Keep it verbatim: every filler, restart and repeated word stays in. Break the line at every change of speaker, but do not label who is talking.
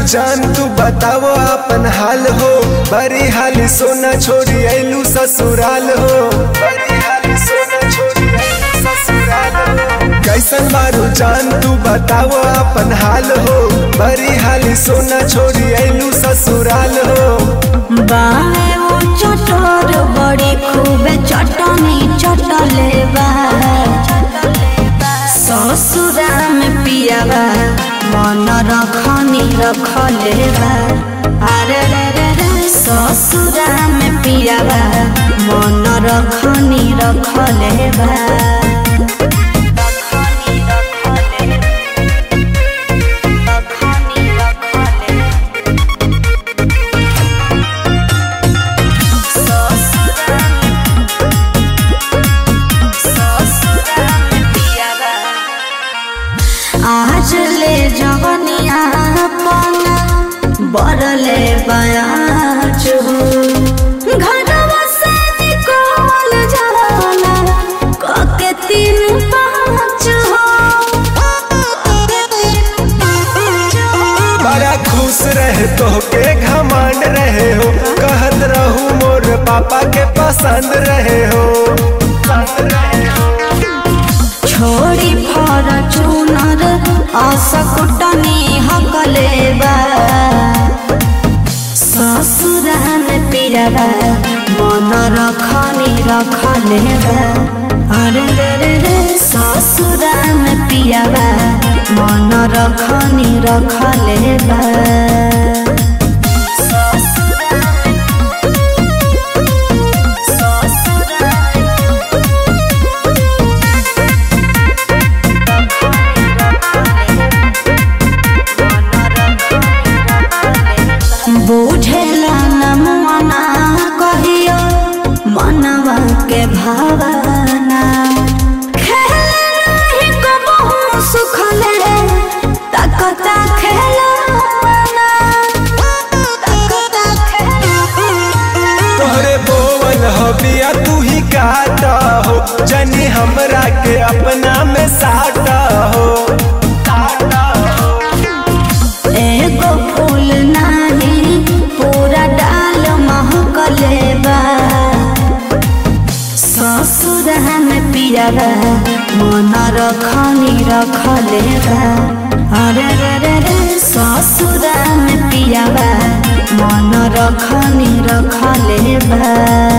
जान तू बताओ अपन हाल हो। बड़ी हाल सोना छोड़ी आइलू ससुराल हो। बड़ी हाल सोना छोड़ी आइलू ससुराल हो। कैसन मारू जान तू बताओ अपन हाल हो। बड़ी हाल सोना छोड़ी आइलू ससुराल हो।
बावे वो चटोर बड़ी खूब चटनी चटले बा। ससुरा में पियावा मन रखनी रखले बा। अरे रे रे रे ससुरा में पियावा मन रखनी रखले बा। आज ले जवनिया पना बरले बयाज हो। घरवा से निकल जाला कके तीन पाँच हो।
बड़ा खुश रहे तो के घमंड रहे हो। कहत रहू मोर पापा के पसंद रहे हो।
छोड़ी फॉर्च्यूनर असकुटनी हकले बा। ससुरा में पियावा मन रखनी रखले बा। अरे रे रे रे ससुरा में पियावा मन रखनी रखले बा। बुझेला न मना कहियो मनवा के भावना। खेले रही कबहू सुखले तकता खेलना।
तोहरे बोवन हो बिया तू ही काटा हो। जनी हमरा के अपना में साटा हो।
एगो फूल नाही पूरा डाल महकले बा। ससुरा में पियावा मन रखनी रखले बा। अरे रे रे रे ससुरा में पियावा मन रखनी रखले बा।